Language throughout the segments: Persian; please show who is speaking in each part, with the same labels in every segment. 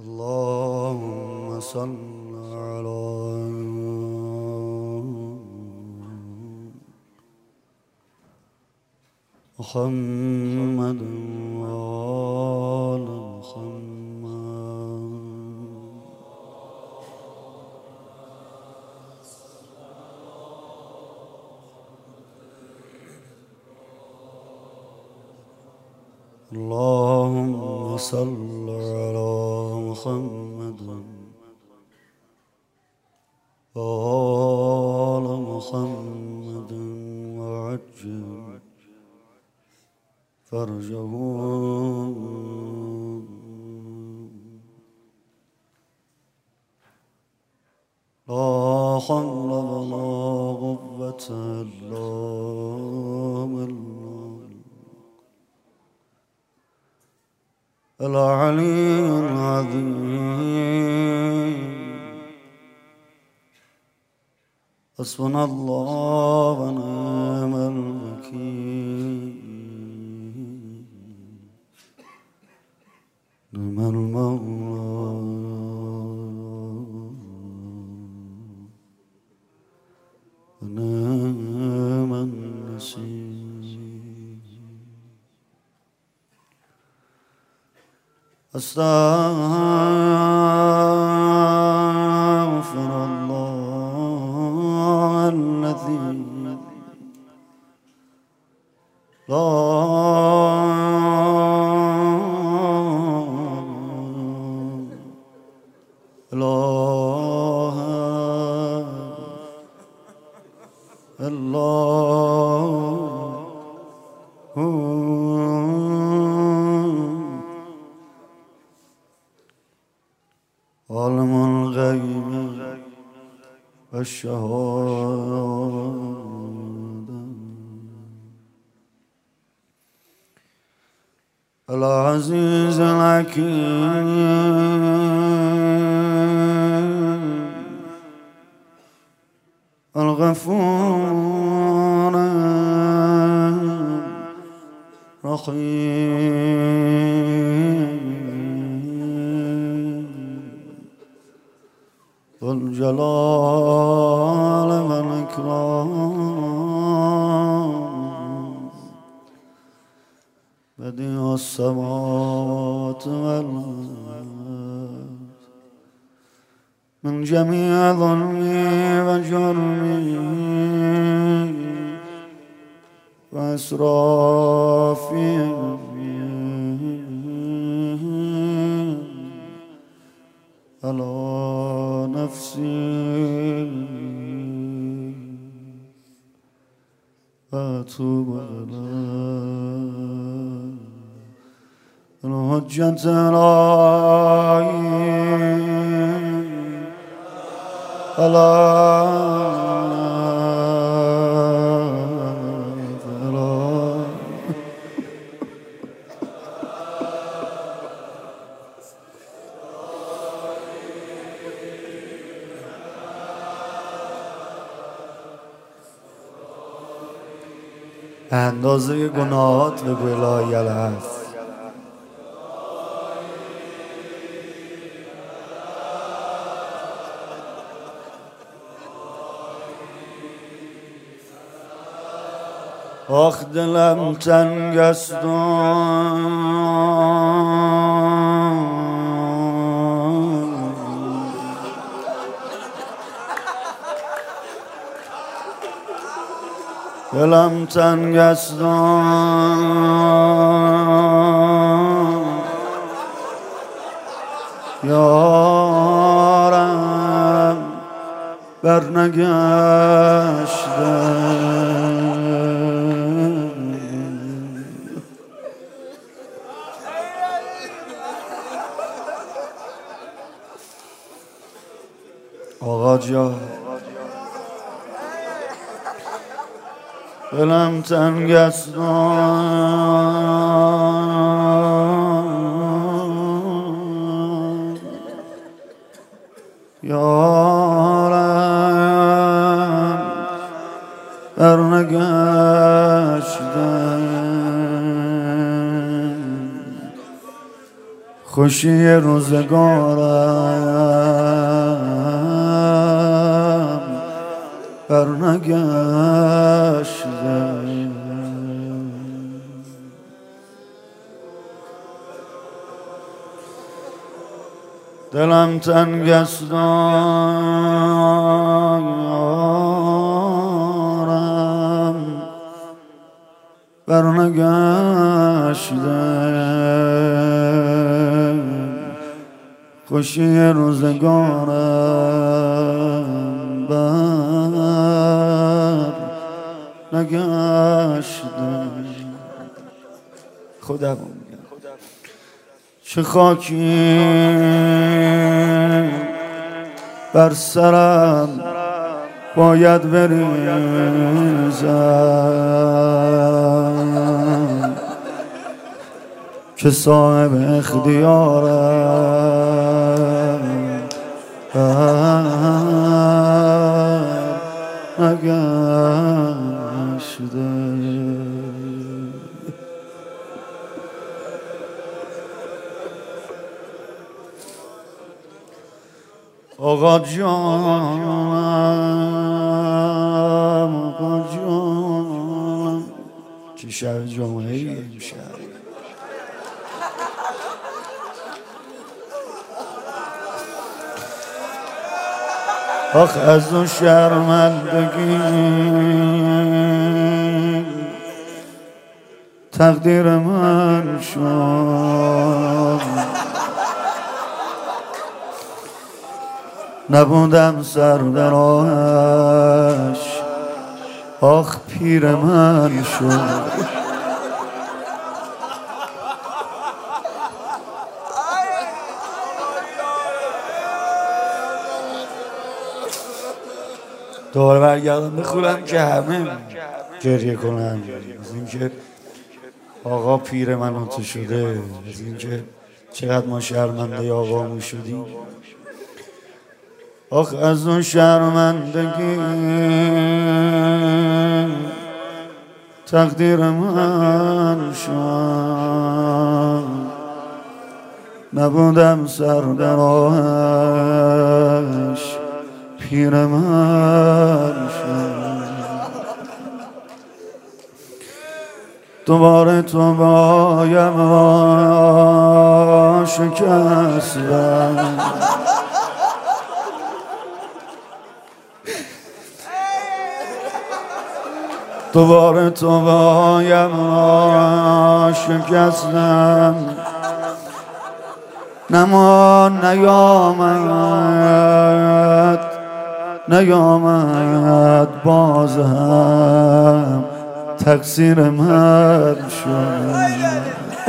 Speaker 1: اللهم صل على محمد وآل محمد. اللهم صل على محمد وآل محمد وعجل فرجه. لا حول ولا قوة إلا بالله العلي العظيم. حسبنا الله ونعم الوكيل. نعم المولى ونعم النصير. أستغفر الله الذي لا إله إلا هو عالم الغيب والشهادة العزيز الحكيم الغفور الرحيم ذو الجلال والإكرام بديع السماوات والأرض. من جميع ظلمي وجرمي وإسرافي على نفسي وأتوب إليه. الحجة اندازه گناهات به ولایت هست. آخ دلم تنگ است دلم تنگ است یارم برنگشته. آقا جان دلم تنگ است یارم برنگشته. خوشی روزگارم برنگشته، دلم تنگ است دارم برنگشته، خوشی روزگارم برنگشته. خودم چه خاکی بر سرم باید بریزم که صاحب اختیارم نگشته. آقا جانم چه شب جمعه‌ای امشب. آخ از اون شرمندگی تقدیر من شد، نبودم سر به راهش، آخ پیر من شد. دوباره برگردم بخونم که همه گریه کنم از اینکه آقا پیر من تو شده، از اینکه چقدر ما شرمنده آقامون شدیم. آخ از اون شرمندگی تقدیر من شد، نبودم سر به راهش، پیر من شد. دوباره تو بایم شکستم، دوباره تو بایم شکستم، نمان نیامد باز هم تقصیر من شد.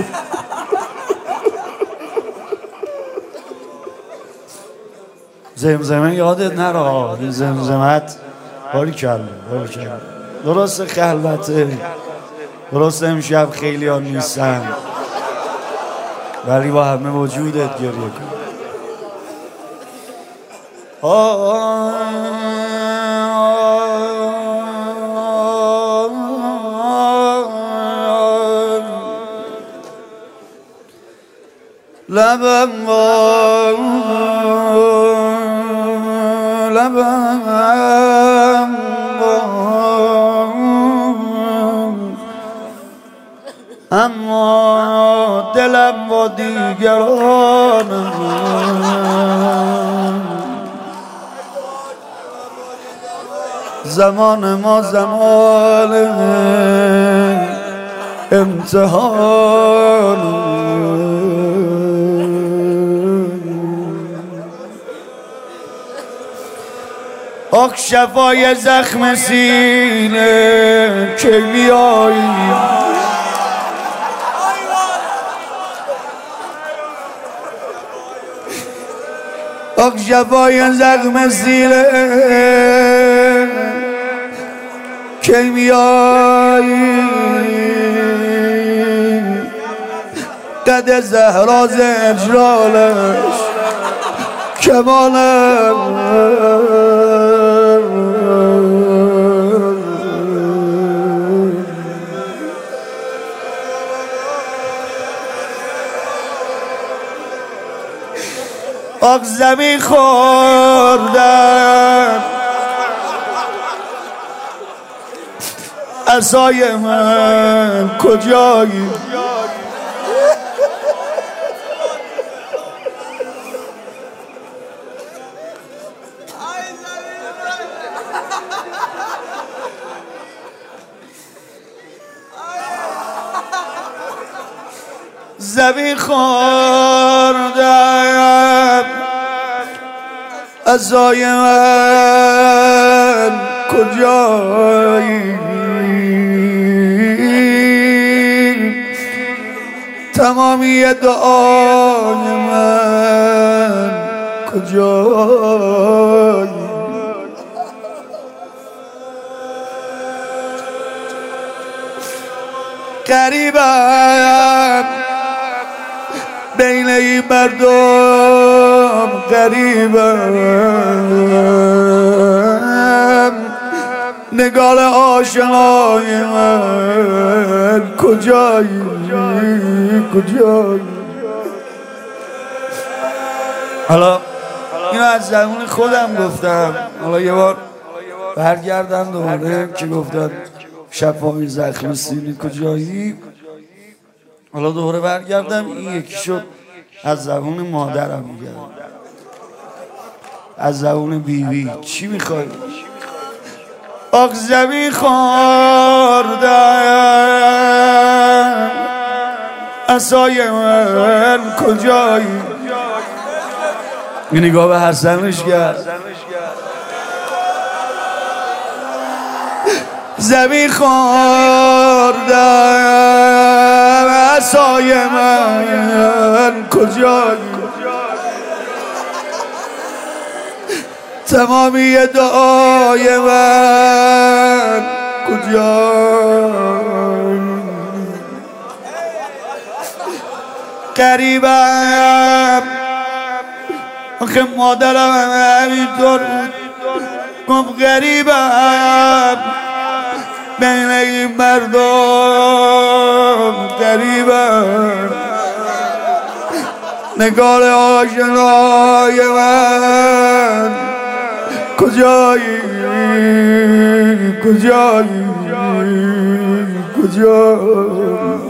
Speaker 1: زمزمه یادت نره، این زمزمت باری کرد درست خلوته، درست امشب خیلی ها نیستن ولی با همه وجودت گریه کن. لبم اما دلم با دیگران زمان ما زمان امتحان، آخ شفای زخم سینه که بیایی، آخ شفای زخم سینه که بیایی، قد زهرا زجرالش کمالم آق زمین خوردم عصای من کجایی؟ زمین خوردم عصای من کجایی؟ تمامی دعای من کجایی؟ غریبم بین این مردم، غریبم نگار آشنای من کجایی؟ کجایی؟ حالا اینو از زبون خودم گفتم، حالا یه بار برگردم دوباره که گفتم شفای زخم سینی کجایی. حالا دوباره برگردم این یکی شد از زبون مادرم میگم، از زبون بیوی. چی میخوای؟ آق زمین خوردم عصای من کجایی؟ یه نگاه به حسنش کرد. زمین خوردم عصای من کجایی؟ تمامی دعای من کجایی؟ غریبم آخه مادرم همینطور گفت غریبم بین این مردم، غریبم نگار آشنای من کجایی؟ کجایی؟ کجایی؟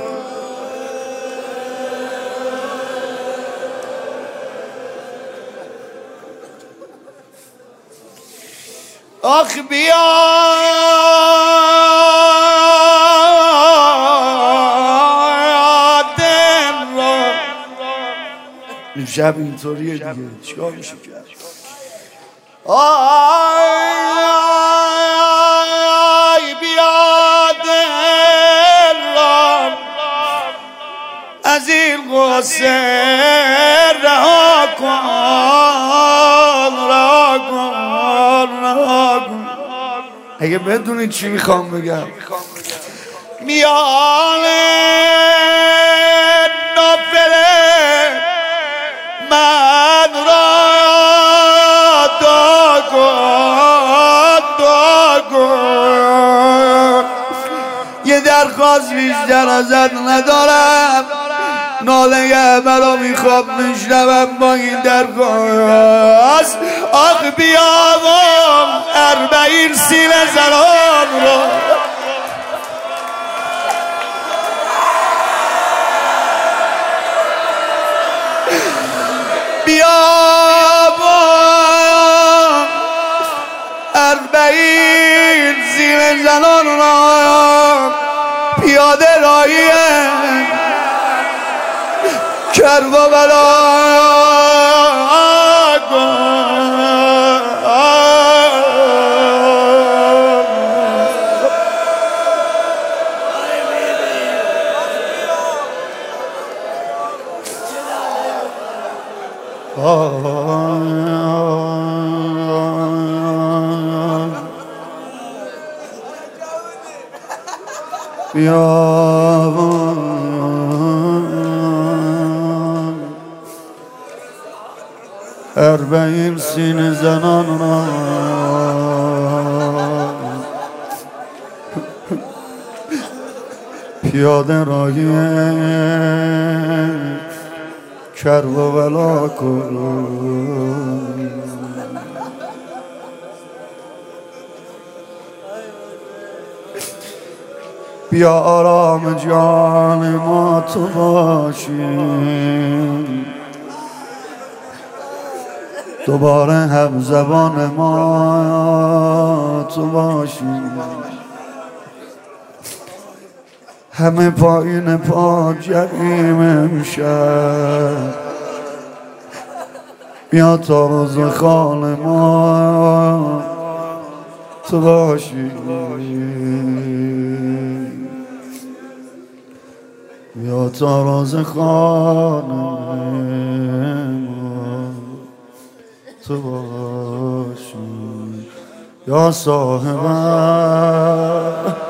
Speaker 1: آخ بیا دل را. شب اینطوریه دیگه، چیکار میشه کرد؟ آی بیا دل را از این غصه رها کن، رها کن، رها کن. اگه بدونی چی میخوام بگم، میان نافله من را دعا کن، دعا کن. یه درخواست بیشتر ازت ندارم، ناله مرا میخوام میشنوم با این درخواست. آخ بیامم 40 سینه زنان را بیامم 40 سینه زنان را پیاده راهی کربلا بیام 40 سینه زنان را پیاده راهی کرب و بلا کنون. بیا آرام جان ما تو باشی، دوباره هم زبان ما تو باشی. همه پایین پا جریم امشب، بیا تا روز خال ما تو باشی. بیا تا روز خال ما تو باشی. یا صاحب